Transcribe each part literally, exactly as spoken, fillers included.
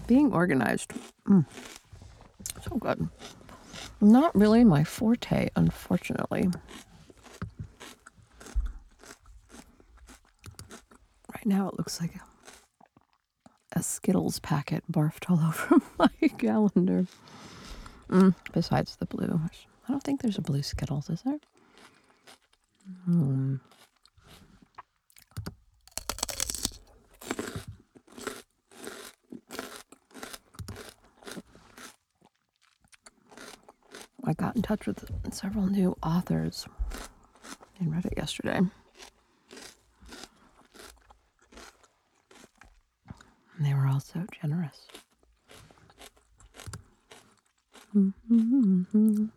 Being organized. Mm, so good. Not really my forte, unfortunately. Right now it looks like a, a Skittles packet barfed all over my calendar. Mm, besides the blue. I don't think there's a blue Skittles, is there? Hmm. I got in touch with several new authors and read it yesterday. And they were all so generous. Mm-hmm.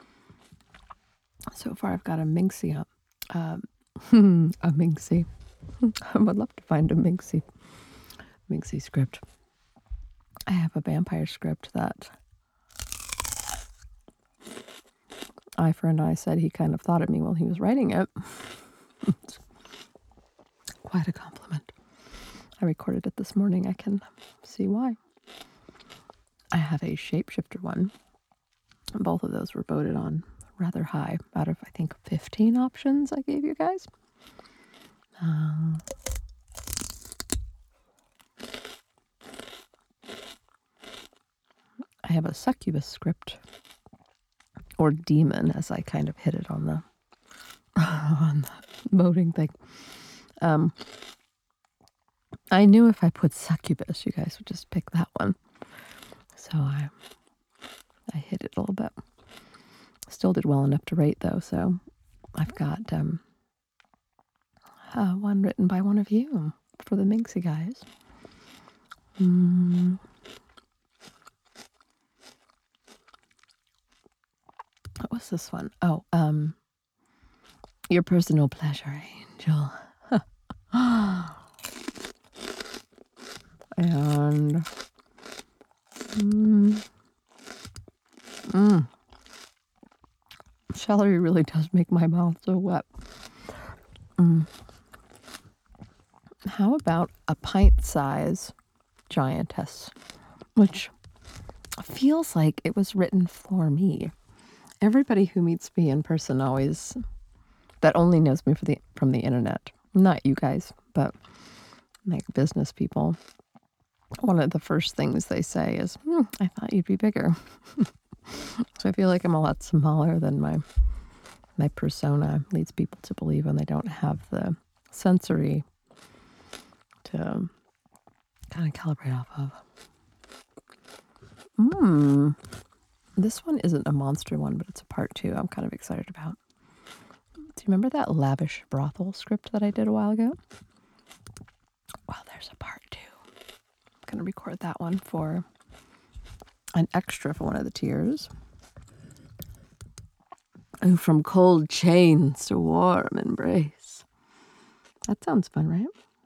So far, I've got a Minxie up. Um, a Minxie. I would love to find a Minxie. Minxie script. I have a vampire script that I friend I said he kind of thought of me while he was writing it. It's quite a compliment. I recorded it this morning. I can see why. I have a shapeshifter one. Both of those were voted on rather high out of, I think, fifteen options I gave you guys. Uh, I have a succubus script, or demon, as I kind of hit it on the on the voting thing. Um, I knew if I put succubus, you guys would just pick that one. So I I hit it a little bit. Still did well enough to rate, though, so I've got um, uh, one written by one of you for the Minxie guys. Mm. What was this one? Oh, um, Your Personal Pleasure Angel. and mm, mm, celery really does make my mouth so wet. Mm. How about a pint size giantess, which feels like it was written for me. Everybody who meets me in person always, that only knows me for the, from the internet, not you guys, but like business people, one of the first things they say is, hmm, I thought you'd be bigger. So I feel like I'm a lot smaller than my my persona leads people to believe, when they don't have the sensory to kind of calibrate off of. Mmm. This one isn't a monster one, but it's a part two I'm kind of excited about. Do you remember that lavish brothel script that I did a while ago? Well, there's a part two. I'm going to record that one for an extra for one of the tiers. And from cold chains to warm embrace. That sounds fun, right?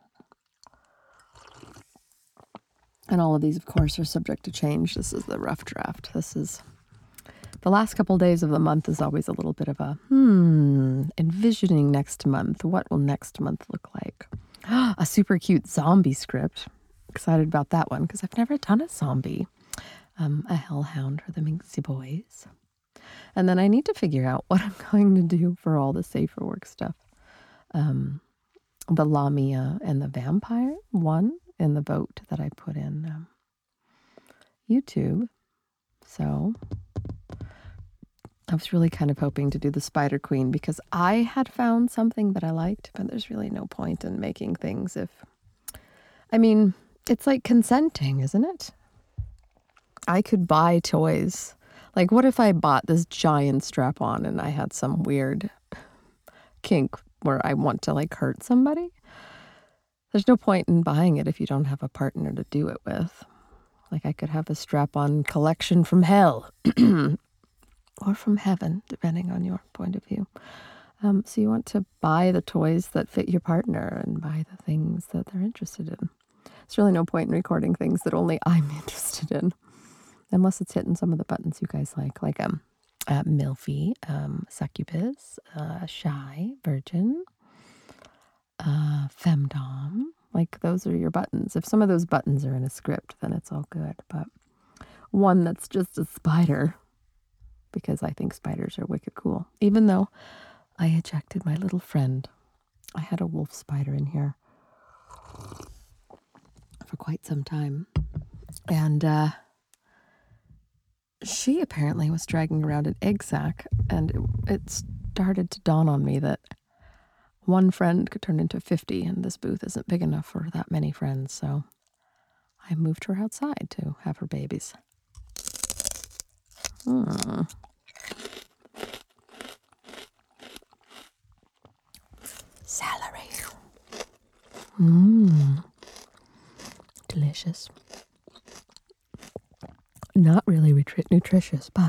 And all of these, of course, are subject to change. This is the rough draft. This is the last couple days of the month is always a little bit of a, hmm, envisioning next month. What will next month look like? A super cute zombie script. Excited about that one because I've never done a zombie. Um, a hellhound for the Minxie boys. And then I need to figure out what I'm going to do for all the safer work stuff. Um, the Lamia and the vampire one in the boat that I put in um, YouTube. So I was really kind of hoping to do the Spider Queen because I had found something that I liked, but there's really no point in making things if, I mean, it's like consenting, isn't it? I could buy toys. Like, what if I bought this giant strap-on and I had some weird kink where I want to, like, hurt somebody? There's no point in buying it if you don't have a partner to do it with. Like, I could have a strap-on collection from hell. Or from heaven, depending on your point of view. Um, so you want to buy the toys that fit your partner and buy the things that they're interested in. There's really no point in recording things that only I'm interested in. Unless it's hitting some of the buttons you guys like, like um, uh, Milfy, um, Succubus, uh, Shy, Virgin, uh, Femdom. Like, those are your buttons. If some of those buttons are in a script, then it's all good. But one that's just a spider, because I think spiders are wicked cool. Even though I ejected my little friend. I had a wolf spider in here for quite some time. And uh, she apparently was dragging around an egg sac, and it, it started to dawn on me that one friend could turn into fifty, and this booth isn't big enough for that many friends, so I moved her outside to have her babies. Hmm. Celery. Mmm. Delicious. Not really nutri- nutritious, but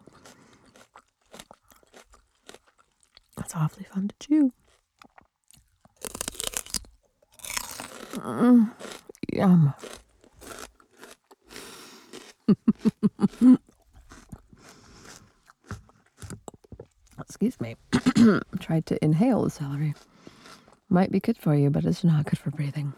it's awfully fun to chew. Mm, yum. Excuse me. Tried to inhale the celery. Might be good for you, but it's not good for breathing.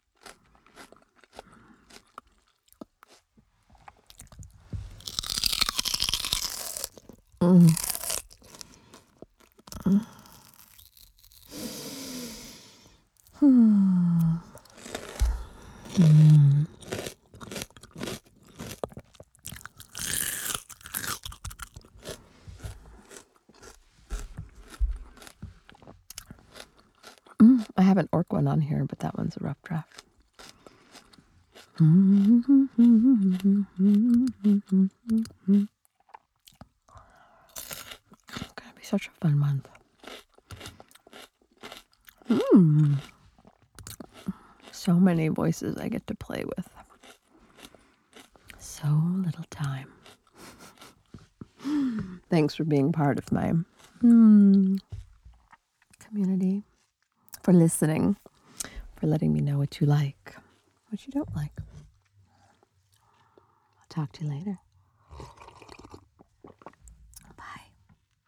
Mm. Mm. Hmm. Mm. Mm. I have an orc one on here, but that one's a rough draft. Mm-hmm. It's gonna be such a fun month. Mm. So many voices I get to play with. So little time. Thanks for being part of my mm, community, for listening, for letting me know what you like, what you don't like. I'll talk to you later.